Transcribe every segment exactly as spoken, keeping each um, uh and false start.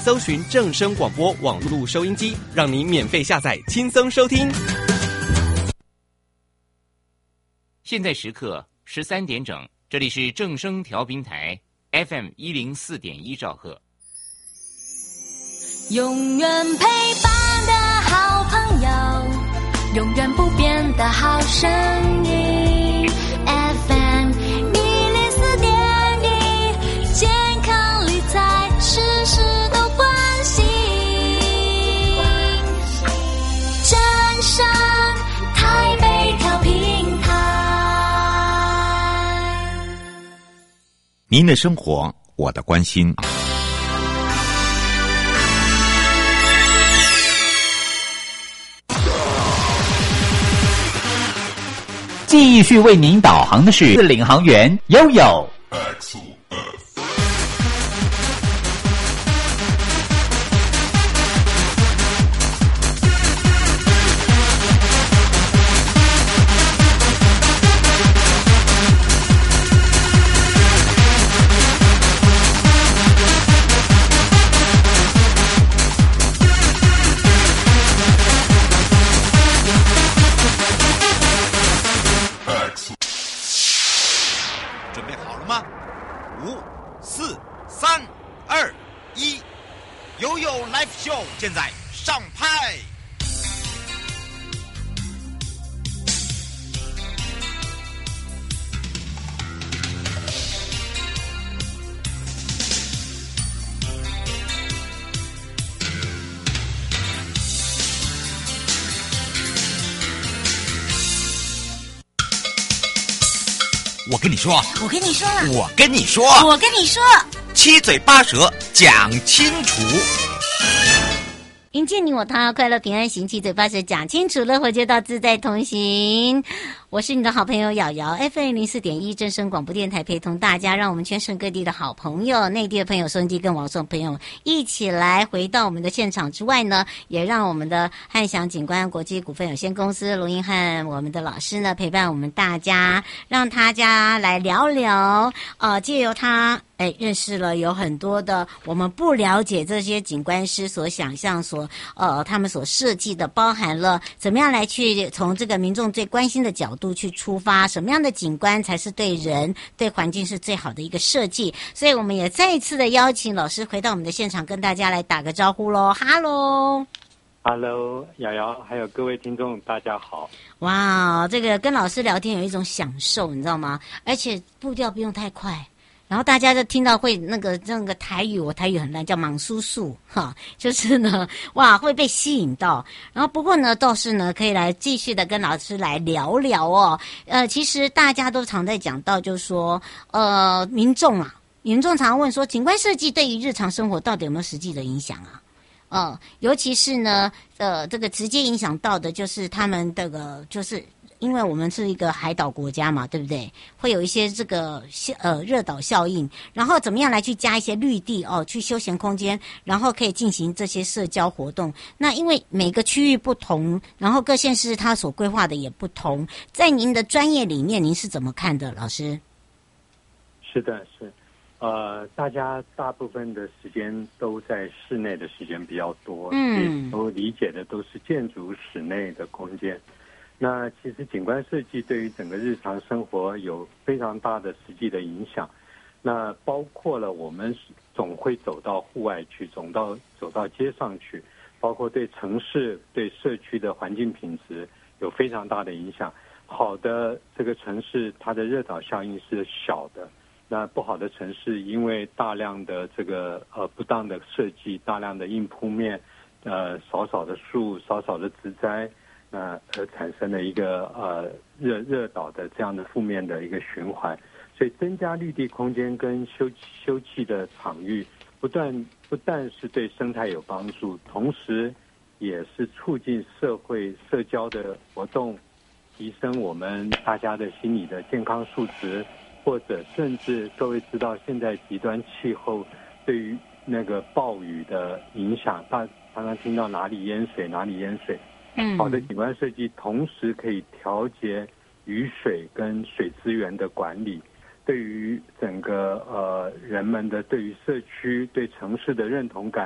搜寻正声广播网络收音机，让你免费下载轻松收听。 现在时刻十三点整，这里是正声调频台 F M 一零四点一兆赫。 永远陪伴的好朋友，永远不变的好声音 F M 一零四点一，健康理财事事都关心，正声台北调频台。 您的生活，我的关心。 继续为您导航的是领航员悠悠。 现在上拍。我跟你说， 我跟你说了， 我跟你说， 我跟你说， 七嘴八舌讲清楚。 迎接你我他，快乐平安行，七嘴八舌讲清楚，乐活街道自在同行。我是你的好朋友瑶瑶 ，F M 零四点一正声广播电台，陪同大家，让我们全省各地的好朋友、内地的朋友、收音机跟网上朋友一起来回到我们的现场之外呢，也让我们的汉翔景观国际股份有限公司卢英汉我们的老师呢陪伴我们大家，让大家来聊聊，呃，借由他。哎，认识了有很多的我们不了解这些景观师所想象所呃他们所设计的，包含了怎么样来去从这个民众最关心的角度去出发，什么样的景观才是对人对环境是最好的一个设计。所以我们也再一次的邀请老师回到我们的现场，跟大家来打个招呼咯。哈喽 Hello， 瑶瑶，还有各位听众，大家好。 哇，这个跟老师聊天有一种享受，你知道吗？而且步调不用太快。然后大家就听到会那个那个台语，我台语很烂，叫莽叔叔哈，就是呢，哇，会被吸引到。然后不过呢，倒是呢，可以来继续的跟老师来聊聊哦。呃，其实大家都常在讲到，就是说，呃，民众啊，民众常问说，景观设计对于日常生活到底有没有实际的影响啊？呃，尤其是呢，呃，这个直接影响到的就是他们这个就是。因为我们是一个海岛国家嘛，对不对？会有一些这个呃热岛效应，然后怎么样来去加一些绿地哦，去休闲空间，然后可以进行这些社交活动。那因为每个区域不同，然后各县市它所规划的也不同，在您的专业里面，您是怎么看的，老师？ 是的，是，呃，大家大部分的时间都在室内的时间比较多，嗯，都理解的都是建筑室内的空间。那其实景观设计对于整个日常生活有非常大的实际的影响，那包括了我们总会走到户外去，走到走到街上去，包括对城市对社区的环境品质有非常大的影响。好的这个城市它的热岛效应是小的，那不好的城市因为大量的这个呃不当的设计，大量的硬铺面，呃少少的树，少少的植栽，那而产生了一个呃热热岛的这样的负面的一个循环，所以增加绿地空间跟休休憩的场域，不但不但是对生态有帮助，同时也是促进社会社交的活动，提升我们大家的心理的健康素质，或者甚至各位知道现在极端气候对于那个暴雨的影响，大常常听到哪里淹水哪里淹水。好的景观设计同时可以调节雨水跟水资源的管理，对于整个呃人们的对于社区对城市的认同感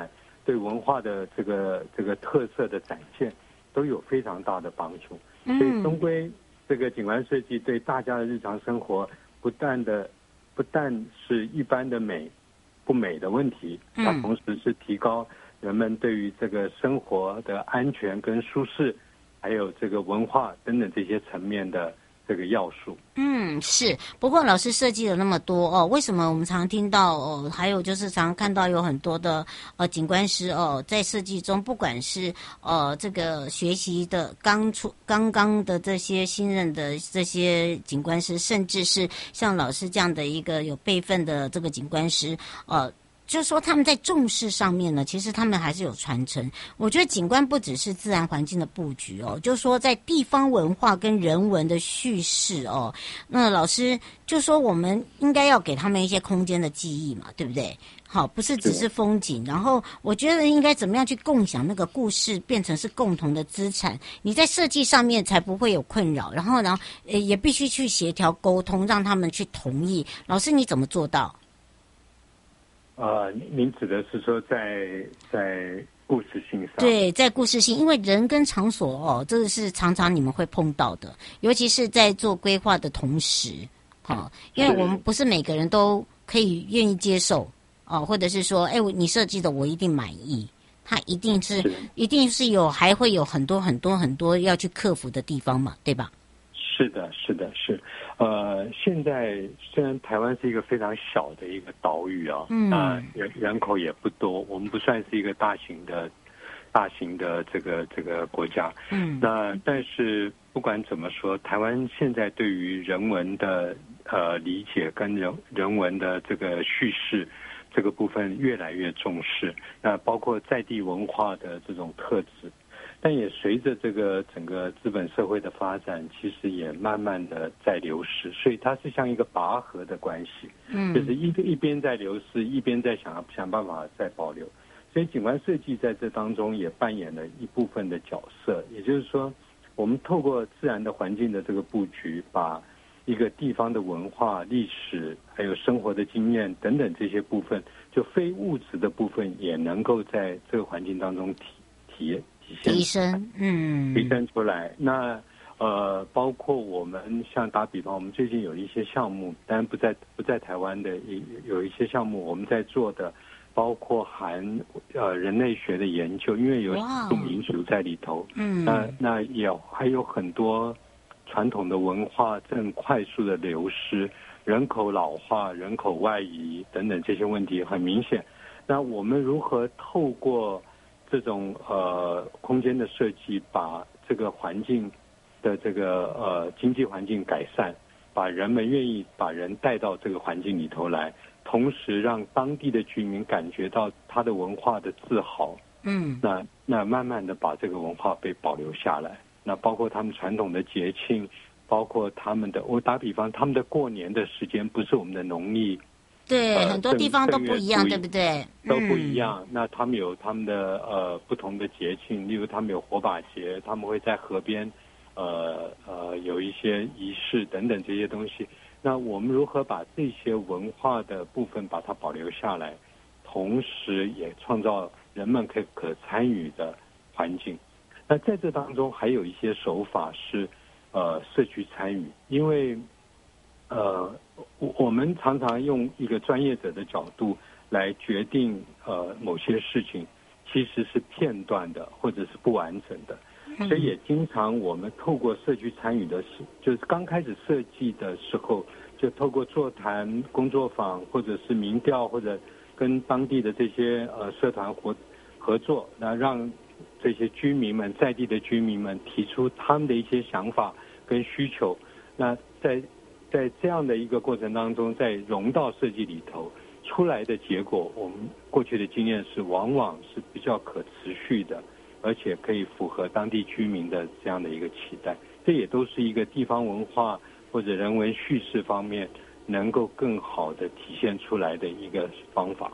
对文化的这个这个特色的展现都有非常大的帮助。所以终归这个景观设计对大家的日常生活不但的不但是一般的美不美的问题，它同时是提高人们对于这个生活的安全跟舒适，还有这个文化等等这些层面的这个要素。 嗯，是。不过老师设计了那么多哦，为什么我们常听到哦？还有就是常看到有很多的呃景观师哦，在设计中，不管是呃这个学习的刚出刚刚的这些新任的这些景观师，甚至是像老师这样的一个有辈分的这个景观师，呃。就是说他们在重视上面呢，其实他们还是有传承。我觉得景观不只是自然环境的布局哦，就是说在地方文化跟人文的叙事哦。那老师就说我们应该要给他们一些空间的记忆嘛，对不对？好，不是只是风景。然后我觉得应该怎么样去共享那个故事，变成是共同的资产。你在设计上面才不会有困扰，然后呢，呃，也必须去协调沟通，让他们去同意。老师你怎么做到？ 呃，您指的是说在在故事性上？ 对，在故事性，因为人跟场所哦，这个是常常你们会碰到的，尤其是在做规划的同时，哦，因为我们不是每个人都可以愿意接受哦，或者是说，哎，你设计的我一定满意，它一定是一定是有，还会有很多很多很多要去克服的地方嘛，对吧？ 是的，是的，是。呃，现在虽然台湾是一个非常小的一个岛屿啊，嗯，呃、人人口也不多，我们不算是一个大型的、大型的这个这个国家，嗯，那但是不管怎么说，台湾现在对于人文的呃理解跟人人文的这个叙事这个部分越来越重视，那包括在地文化的这种特质。但也随着这个整个资本社会的发展，其实也慢慢的在流失，所以它是像一个拔河的关系，嗯，就是一一边在流失，一边在想想办法在保留。所以景观设计在这当中也扮演了一部分的角色，也就是说，我们透过自然的环境的这个布局，把一个地方的文化、历史，还有生活的经验等等这些部分，就非物质的部分，也能够在这个环境当中体体验。 提升，嗯， 提升出来。那呃，包括我们像打比方，我们最近有一些项目，当然不在不在台湾的，有一些项目我们在做的，包括含呃人类学的研究，因为有少数民族在里头，嗯，那那也还有很多传统的文化正快速的流失，人口老化、人口外移等等这些问题很明显。那我们如何透过这种呃空间的设计，把这个环境的这个呃经济环境改善，把人们愿意把人带到这个环境里头来，同时让当地的居民感觉到他的文化的自豪。嗯，那那慢慢的把这个文化被保留下来。那包括他们传统的节庆，包括他们的，我打比方，他们的过年的时间不是我们的农历。 对，呃、很多地方都不一样，对不对？ 都不一样。嗯、那他们有他们的呃不同的节庆，例如他们有火把节，他们会在河边，呃呃有一些仪式等等这些东西。那我们如何把这些文化的部分把它保留下来，同时也创造人们可以可参与的环境？那在这当中还有一些手法是呃社区参与，因为。呃，我们常常用一个专业者的角度来决定呃某些事情，其实是片段的或者是不完整的，所以也经常我们透过社区参与的时，就是刚开始设计的时候，就透过座谈、工作坊或者是民调，或者跟当地的这些呃社团合合作，那让这些居民们在地的居民们提出他们的一些想法跟需求，那在在这样的一个过程当中，在融到设计里头出来的结果，我们过去的经验是往往是比较可持续的，而且可以符合当地居民的这样的一个期待。这也都是一个地方文化或者人文叙事方面能够更好的体现出来的一个方法。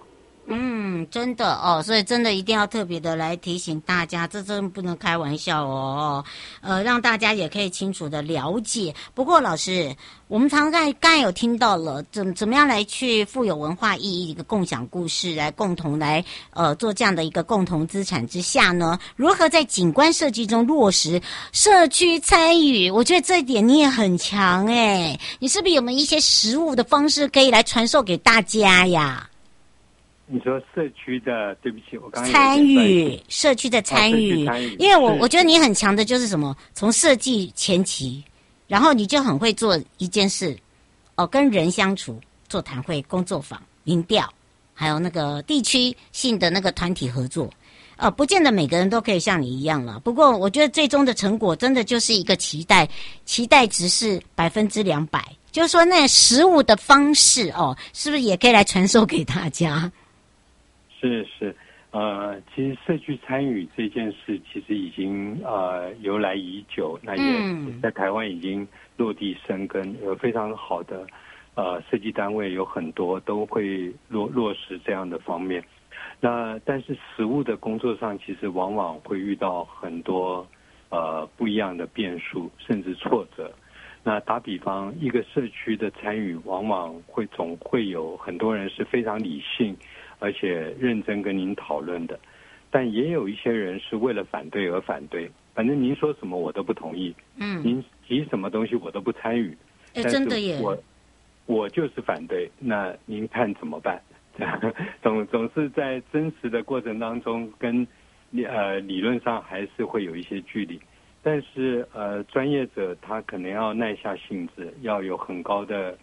嗯，真的哦，所以真的一定要特别的来提醒大家，这真的不能开玩笑哦。呃，让大家也可以清楚的了解。不过老师，我们常刚刚才有听到了，怎怎么样来去富有文化意义一个共享故事，来共同来呃做这样的一个共同资产之下呢？如何在景观设计中落实社区参与？我觉得这一点你也很强哎，你是不是有没有一些实务的方式可以来传授给大家呀？ 你说社区的，对不起，我刚刚参与社区的参与， 哦、参与因为我我觉得你很强的就是什么，从设计前期，然后你就很会做一件事，哦，跟人相处，座谈会、工作坊、民调，还有那个地区性的那个团体合作，呃，不见得每个人都可以像你一样了。不过我觉得最终的成果真的就是一个期待，期待值是百分之两百，就是说那实务的方式哦，是不是也可以来传授给大家？ 是是，呃，其实社区参与这件事其实已经呃由来已久，那也在台湾已经落地生根，有非常好的呃设计单位，有很多都会落落实这样的方面。那但是实务的工作上，其实往往会遇到很多呃不一样的变数，甚至挫折。那打比方，一个社区的参与，往往会总会有很多人是非常理性，而且认真跟您讨论的，但也有一些人是为了反对而反对。反正您说什么我都不同意，嗯，您提什么东西我都不参与。 哎，真的耶！ 我我就是反对，那您看怎么办？总总是在真实的过程当中，跟呃理论上还是会有一些距离。但是呃，专业者他可能要耐下性子，要有很高的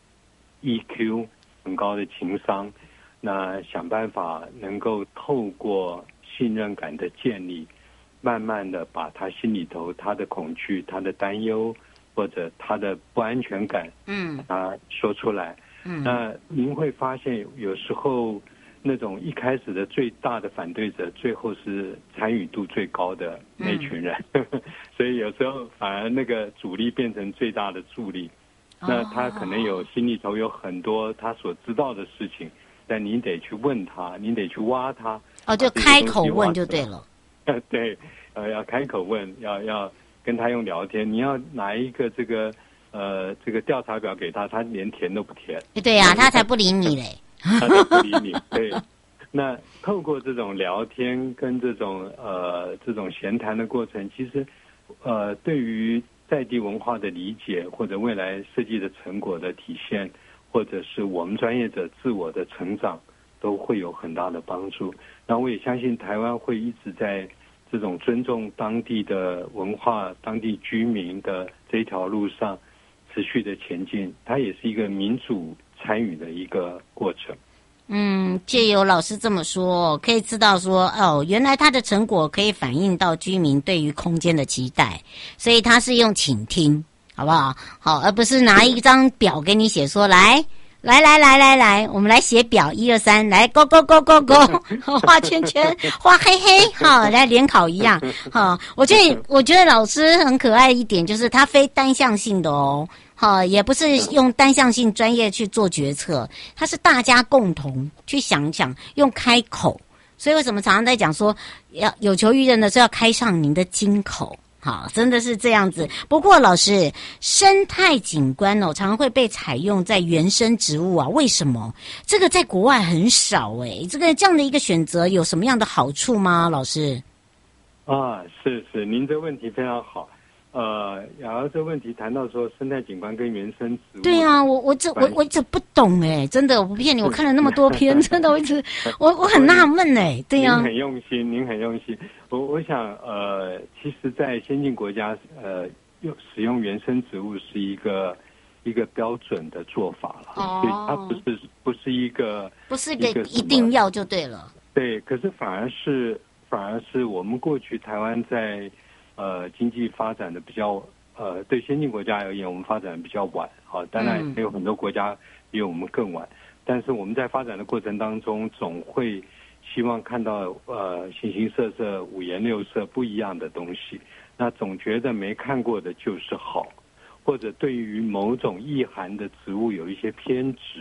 E Q， 很高的情商。那想办法能够透过信任感的建立，慢慢的把他心里头他的恐惧、他的担忧或者他的不安全感，嗯，啊说出来。嗯，那您会发现有时候那种一开始的最大的反对者，最后是参与度最高的那群人，嗯、所以有时候反而那个阻力变成最大的助力。哦、那他可能有心里头有很多他所知道的事情。但您得去问他，您得去挖他。 哦，就开口问就对了。 对，呃，要开口问，要要跟他用聊天。你要拿一个这个呃这个调查表给他，他连填都不填。 对呀、啊，他才不理你嘞。 他才不理你。对。那透过这种聊天跟这种呃这种闲谈的过程，其实呃对于在地文化的理解或者未来设计的成果的体现，或者是我们专业者自我的成长，都会有很大的帮助。那我也相信台湾会一直在这种尊重当地的文化、当地居民的这一条路上持续的前进。它也是一个民主参与的一个过程。 嗯，借由老师这么说，可以知道说，哦，原来他的成果可以反映到居民对于空间的期待，所以他是用倾听。好不好？好，而不是拿一张表给你写说，来来来来来来，我们来写表，一二三，来勾勾勾勾勾，画圈圈，画黑黑，好，来联考一样。好，我觉得我觉得老师很可爱一点，就是他非单向性的哦，好，也不是用单向性专业去做决策，他是大家共同去想想，用开口。所以为什么常常在讲说，要有求于人的时候要开上您的金口。好，真的是这样子。不过老师，生态景观哦，常常会被采用在原生植物啊，为什么？这个在国外很少诶，这个这样的一个选择有什么样的好处吗？老师？ 啊，是是，您这问题非常好。呃，然后这问题谈到说生态景观跟原生植物， 对啊，我我这我我一直不懂哎，真的我不骗你，我看了那么多篇，真的我一直我我很纳闷哎，对呀、啊， 您很用心，您很用心。我我想呃，其实，在先进国家呃，用使用原生植物是一个一个标准的做法了，哦、所以它不是不是一个不是一个一定要就对了。 对，可是反而是反而是我们过去台湾在。呃，经济发展的比较呃，对先进国家而言，我们发展的比较晚啊。当然，也有很多国家比我们更晚。但是我们在发展的过程当中，总会希望看到呃形形色色、五颜六色不一样的东西。那总觉得没看过的就是好，或者对于某种意涵的植物有一些偏执。比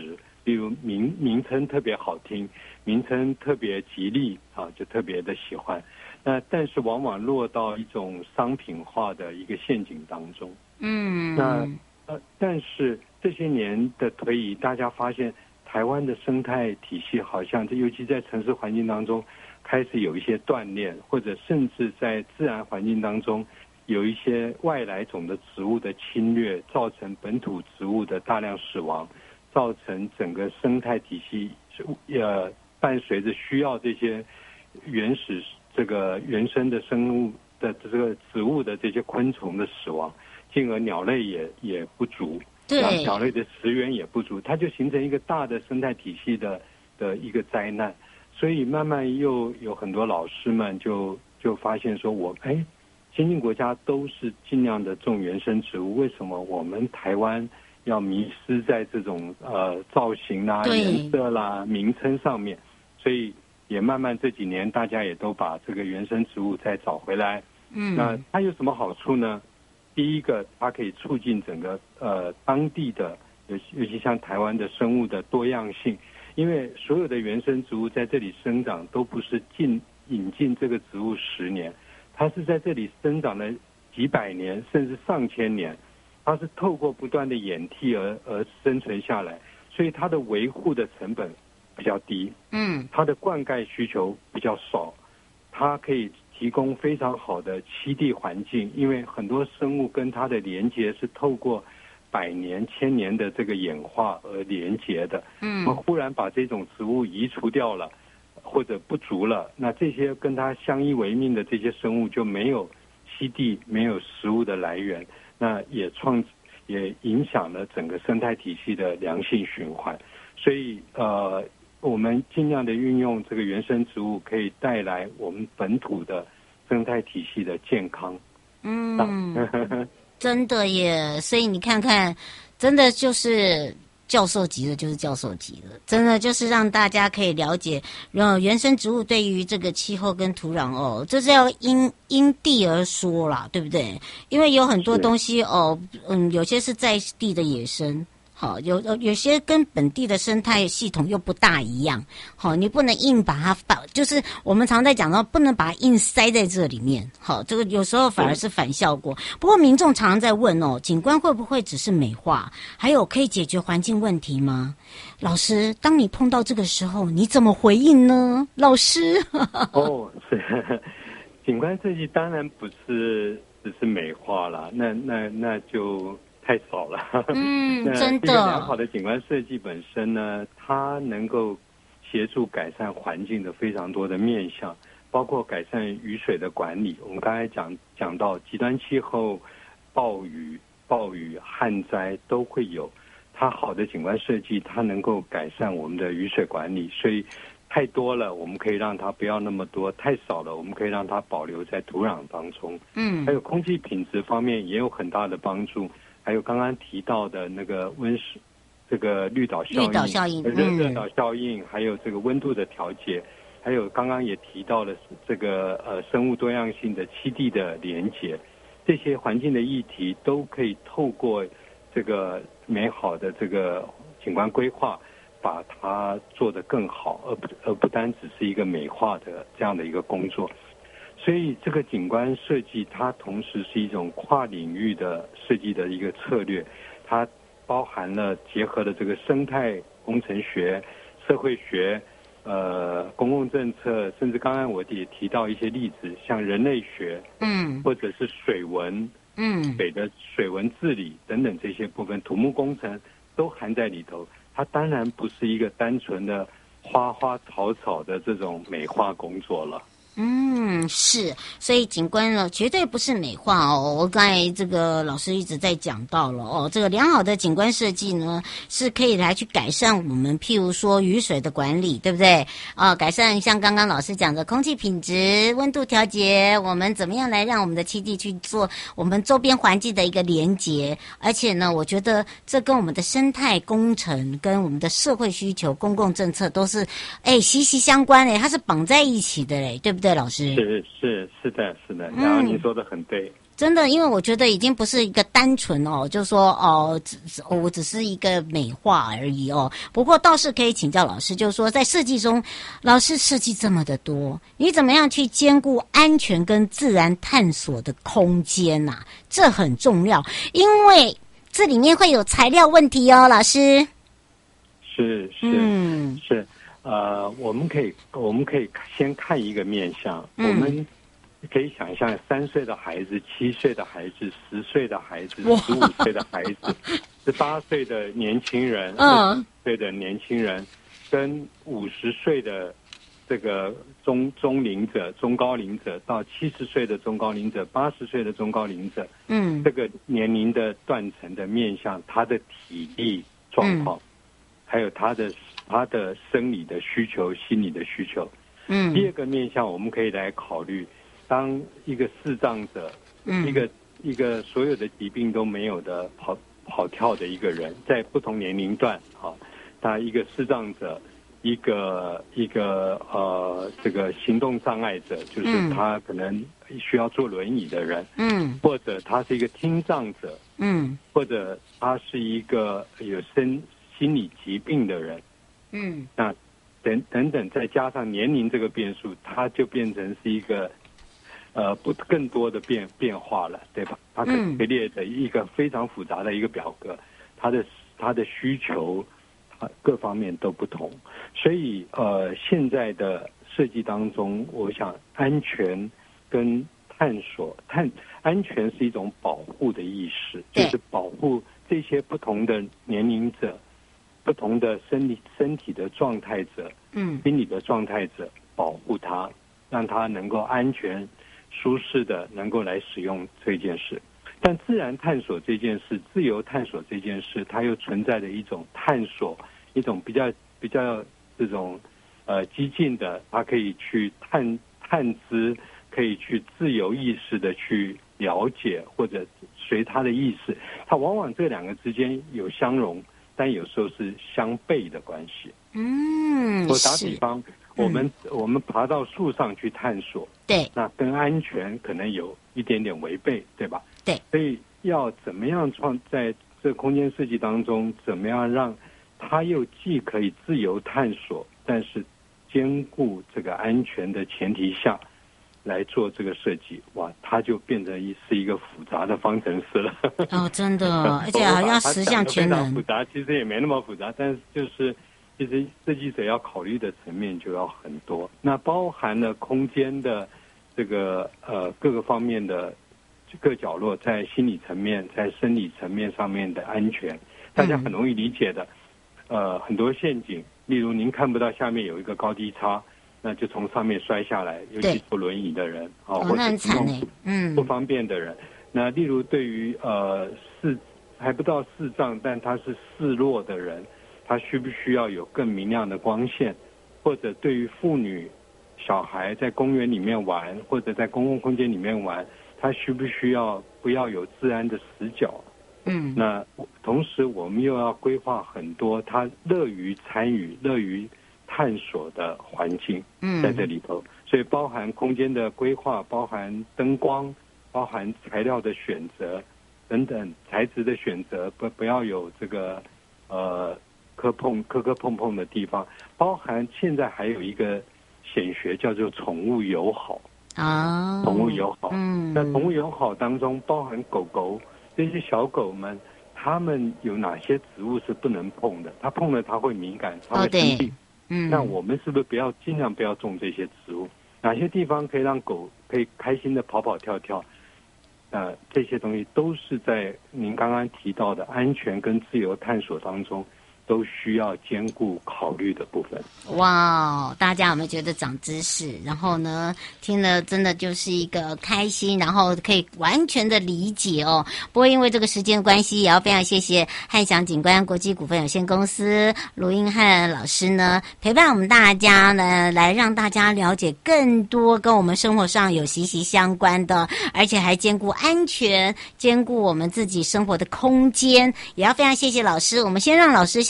比如名名称特别好听，名称特别吉利啊，就特别的喜欢。那但是往往落到一种商品化的一个陷阱当中。 嗯， 那呃，但是这些年的推移，大家发现台湾的生态体系好像，尤其在城市环境当中，开始有一些断裂，或者甚至在自然环境当中有一些外来种的植物的侵略，造成本土植物的大量死亡，造成整个生态体系呃伴随着需要这些原始这个原生的生物的这个植物的这些昆虫的死亡，进而鸟类也也不足， 对， 然后鸟类的食源也不足，它就形成一个大的生态体系的的一个灾难。所以慢慢又有很多老师们就就发现说，我哎，先进国家都是尽量的种原生植物，为什么我们台湾要迷失在这种呃造型啦、颜色啦、名称上面？所以也慢慢这几年大家也都把这个原生植物再找回来。 嗯， 那它有什么好处呢？第一个，它可以促进整个呃当地的，尤其尤其像台湾的生物的多样性。因为所有的原生植物在这里生长都不是进引进这个植物十年，它是在这里生长了几百年甚至上千年，它是透过不断的演替而而生存下来，所以它的维护的成本比较低， 嗯， 它的灌溉需求比较少，它可以提供非常好的栖地环境，因为很多生物跟它的连接是透过百年、千年的这个演化而连结的。嗯，我忽然把这种植物移除掉了，或者不足了，那这些跟它相依为命的这些生物就没有栖地、没有食物的来源，那也创也影响了整个生态体系的良性循环。所以，呃，我们尽量的运用这个原生植物，可以带来我们本土的生态体系的健康。 嗯。真的耶，所以你看看，真的就是教授级的，就是教授级的，真的就是让大家可以了解，呃，原生植物对于这个气候跟土壤哦，这是要因因地而说啦，对不对？因为有很多东西哦，嗯，有些是在地的野生。好，有有些跟本地的生态系统又不大一样，好，你不能硬把它把，就是我们常在讲到，不能把它硬塞在这里面，好，这个有时候反而是反效果。不过民众常常在问哦，景观会不会只是美化？还有可以解决环境问题吗？老师，当你碰到这个时候，你怎么回应呢？老师， 哦，是景观设计当然不是只是美化啦，那那那就。太少了， 嗯，真的。 良好的景观设计本身呢，它能够协助改善环境的非常多的面向，包括改善雨水的管理。我们刚才讲讲到极端气候、暴雨、暴雨、旱灾都会有。它好的景观设计，它能够改善我们的雨水管理。所以太多了，我们可以让它不要那么多；太少了，我们可以让它保留在土壤当中。嗯，还有空气品质方面也有很大的帮助。还有刚刚提到的那个温室，这个绿岛效应、 绿岛效应、 热热岛效应，还有这个温度的调节，还有刚刚也提到了这个呃生物多样性的栖地的连结，这些环境的议题都可以透过这个美好的这个景观规划，把它做得更好，而不而不单只是一个美化的这样的一个工作。所以这个景观设计它同时是一种跨领域的设计的一个策略，它包含了结合了这个生态工程学、社会学、呃公共政策，甚至刚刚我也提到一些例子，像人类学，嗯，或者是水文，嗯，水的水文治理等等这些部分，土木工程都含在里头。它当然不是一个单纯的花花草草的这种美化工作了。 嗯，是，所以景观呢，绝对不是美化哦。我刚才这个老师一直在讲到了哦，这个良好的景观设计呢，是可以来去改善我们，譬如说雨水的管理，对不对？啊、哦，改善像刚刚老师讲的空气品质、温度调节，我们怎么样来让我们的栖地去做我们周边环境的一个连结？而且呢，我觉得这跟我们的生态工程、跟我们的社会需求、公共政策都是哎息息相关嘞，它是绑在一起的嘞，对不对？对，老师是是是的是的，然后您说的很对。 嗯， 真的，因为我觉得已经不是一个单纯哦，就说哦，只我只是一个美化而已哦。不过倒是可以请教老师，就是说在设计中，老师设计这么的多，你怎么样去兼顾安全跟自然探索的空间呐、啊？这很重要，因为这里面会有材料问题哦，老师。 是是、嗯、是，呃，我们可以我们可以先看一个面向，嗯、我们可以想象三岁的孩子、七岁的孩子、十岁的孩子、十五岁的孩子、十八岁的年轻人、二十岁的年轻人，跟五十岁的这个中中龄者、中高龄者，到七十岁的中高龄者、八十岁的中高龄者，嗯，这个年龄的断层的面向，他的体力状况。嗯，还有他的他的生理的需求、心理的需求。嗯，第二个面向我们可以来考虑，当一个视障者，嗯，一个一个所有的疾病都没有的跑跑跳的一个人，在不同年龄段，啊，他一个视障者，一个一个呃这个行动障碍者，就是他可能需要坐轮椅的人，嗯，或者他是一个听障者，嗯，或者他是一个有身心理疾病的人，嗯，那等等等，再加上年龄这个变数，它就变成是一个呃不更多的变变化了，对吧？它可以列的一个非常复杂的一个表格，它的它的需求，它各方面都不同，所以呃现在的设计当中，我想安全跟探索探安全是一种保护的意识，就是保护这些不同的年龄者。不同的身体身体的状态者，嗯，心理的状态者，保护他，让他能够安全、舒适的能够来使用这件事。但自然探索这件事，自由探索这件事，它又存在着一种探索，一种比较比较这种呃激进的，它可以去探探知，可以去自由意识的去了解，或者随他的意识，它往往这两个之间有相容。但有时候是相悖的关系。嗯，我打比方，我们、嗯、我们爬到树上去探索，对，那跟安全可能有一点点违背，对吧？对，所以要怎么样创在这个空间设计当中，怎么样让它又既可以自由探索，但是兼顾这个安全的前提下。来做这个设计，哇，它就变成一是一个复杂的方程式了。 哦，真的，而且好像十项全能。 复杂其实也没那么复杂，但是就是其实设计者要考虑的层面就要很多。那包含了空间的这个呃各个方面的各角落，在心理层面、在生理层面上面的安全，大家很容易理解的。嗯、呃，很多陷阱，例如您看不到下面有一个高低差。那就从上面摔下来，尤其坐轮椅的人啊、哦，或者嗯不方便的人。那例如对于呃视还不到视障，但他是视弱的人，他需不需要有更明亮的光线？或者对于妇女、小孩在公园里面玩，或者在公共空间里面玩，他需不需要不要有自然的死角？嗯，那同时我们又要规划很多他乐于参与、乐于探索的环境在这里头，嗯、所以包含空间的规划，包含灯光，包含材料的选择等等，材质的选择，不不要有这个呃磕碰磕磕碰碰的地方，包含现在还有一个显学叫做宠物友好啊，宠物友好，嗯，那宠物友好当中包含狗狗这些小狗们，它们有哪些植物是不能碰的？它碰了它会敏感，它会生病。哦嗯，那我们是不是不要尽量不要种这些植物？哪些地方可以让狗可以开心的跑跑跳跳？呃，这些东西都是在您刚刚提到的安全跟自由探索当中，都需要兼顾考虑的部分。 哇，大家有没有觉得长知识？然后呢，听了真的就是一个开心，然后可以完全的理解哦。不过因为这个时间的关系，也要非常谢谢汉翔景观国际股份有限公司卢英汉老师呢，陪伴我们大家呢，来让大家了解更多跟我们生活上有息息相关的，而且还兼顾安全，兼顾我们自己生活的空间。也要非常谢谢老师，我们先让老师休息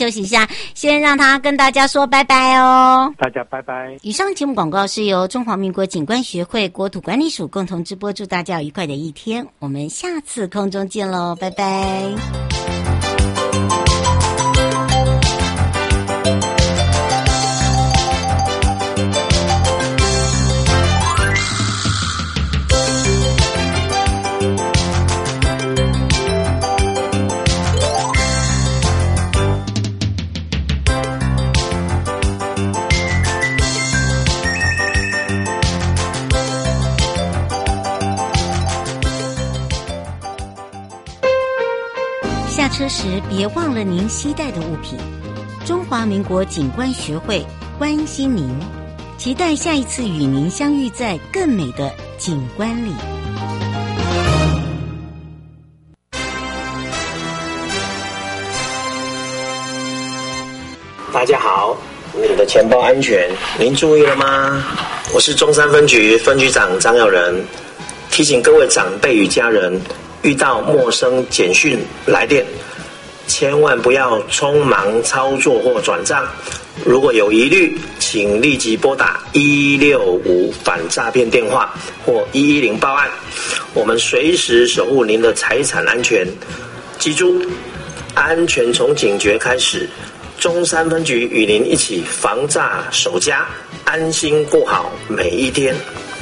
息一下，先让他跟大家说拜拜哦。 大家拜拜。 以上节目广告是由中华民国景观学会国土管理署共同直播，祝大家有愉快的一天，我们下次空中见喽，拜拜。下车时别忘了您携带的物品。中华民国景观学会关心您，期待下一次与您相遇在更美的景观里。 大家好，你的钱包安全，您注意了吗？我是中山分局分局长张耀仁，提醒各位长辈与家人，遇到陌生简讯来电，千万不要匆忙操作或转账。如果有疑虑，请立即拨打一六五反诈骗电话或一一零报案，我们随时守护您的财产安全。记住，安全从警觉开始。中山分局与您一起防诈守家，安心过好每一天。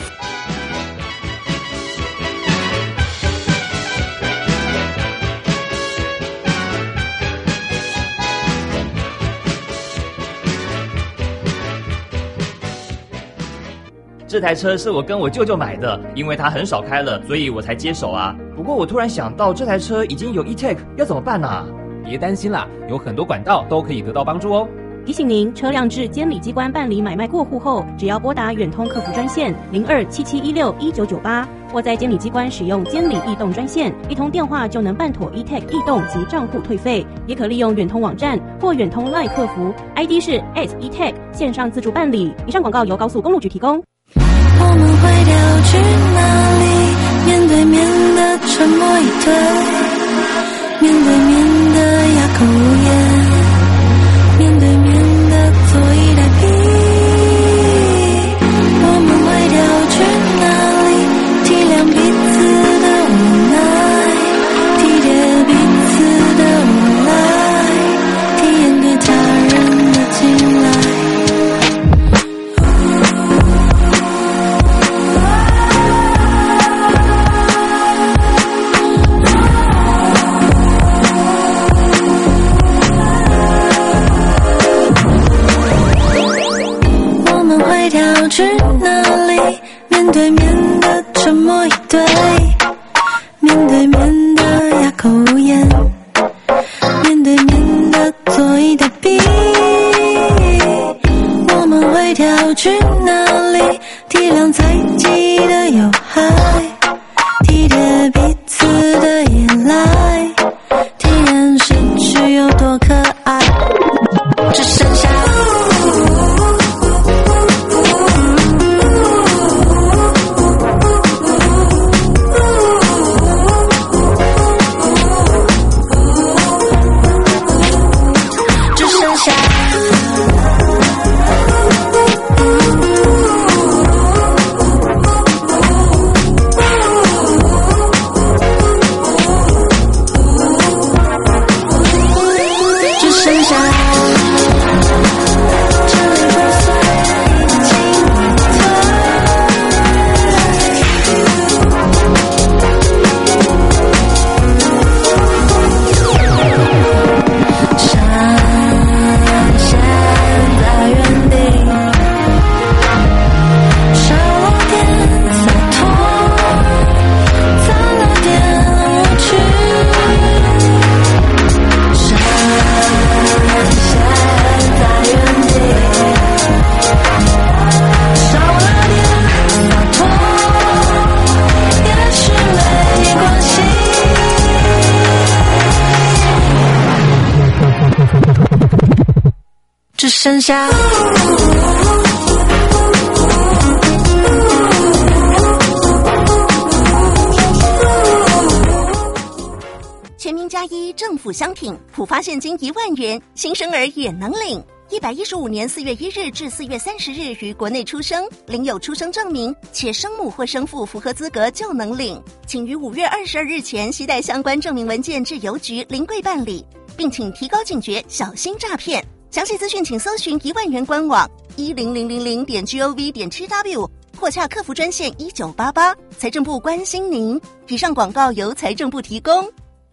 这台车是我跟我舅舅买的，因为他很少开了，所以我才接手啊。不过我突然想到，这台车已经有 E-Tag， 要怎么办啊？ 别担心啦，有很多管道都可以得到帮助哦。 提醒您，车辆至监理机关办理买卖过户后，只要拨打远通客服专线零二七七一六一九九八，或在监理机关使用监理易动专线，一通电话就能办妥 E-Tag 易动及账户退费。也可利用远通网站或远通 LINE 客服 ，I D 是 at E-Tag 线上自助办理。以上广告由高速公路局提供。 我们会掉去哪里？面对面的沉默以对，面对面的哑口无言，面对面的坐以待毙。我们会掉去哪里？体谅彼此的无奈，体贴彼此的无赖，体验对他人的青睐。去哪里？面对面的沉默以对，面对面的哑口无言，面对面的坐以待毙。我们会跳去哪里？体谅猜忌的有害，体贴彼此的依赖，体验失去有多可爱。只剩下剩下全民加一政府商品，普发现金一万元，新生儿也能领。一百一十五年四月一日至四月三十日于国内出生，领有出生证明，且生母或生父符合资格就能领。请于五月二十二日前携带相关证明文件至邮局临柜办理，并请提高警觉，小心诈骗。详细资讯请搜寻一万元官网一零零零零点 gov 点 tw 或洽客服专线一九八八。财政部关心您。以上广告由财政部提供。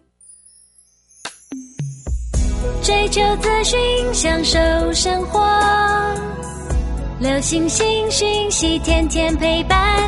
追求资讯，享受生活，流行新讯息，天天陪伴。